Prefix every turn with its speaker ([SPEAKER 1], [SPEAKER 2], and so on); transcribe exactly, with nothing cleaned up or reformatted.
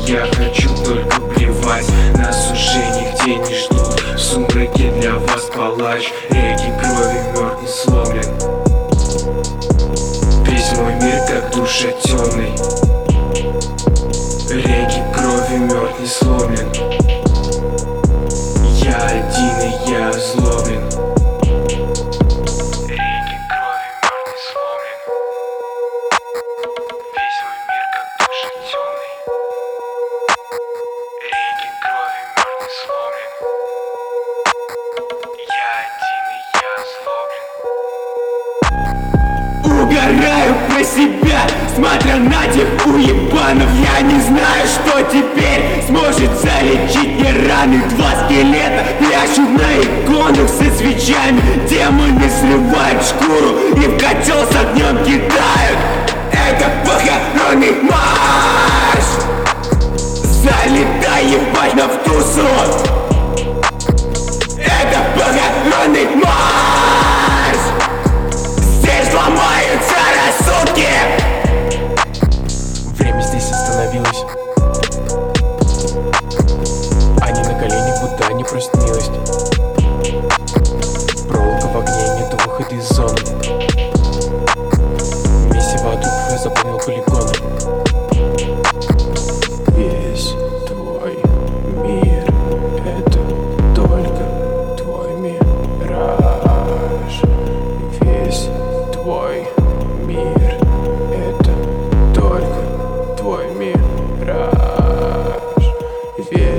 [SPEAKER 1] я хочу только плевать. Нас уже нигде не ждут, в сумраке для вас палач. Реки крови, мертв не сломлен. Весь мой мир как душа темный. Реки крови, мертв не сломлен. Я один и я озлоблен. Реки крови, мертв не сломлен. Весь мой мир как душа темный. Реки крови, мертв не сломлен. Я один и я озлоблен. Угораю про себя, смотря на тех уебанов. Я не знаю, что теперь сможет залечить мне раны. Два скелета пляшут на иконах со свечами. Демоны срывают шкуру и в котел с огнем кидают. Это похоронный марш. Залетай, ебать, на втусу. Это похоронный марш. Здесь ломаются рассудки.
[SPEAKER 2] Время здесь остановилось. Они на коленях, будто они просят милость. Проволока в огне, нету выхода из зоны. Месиво трупов я заполнил полигон. Весь твой мир — это только твой мираж. Весь твой мир — это только твой мираж. Весь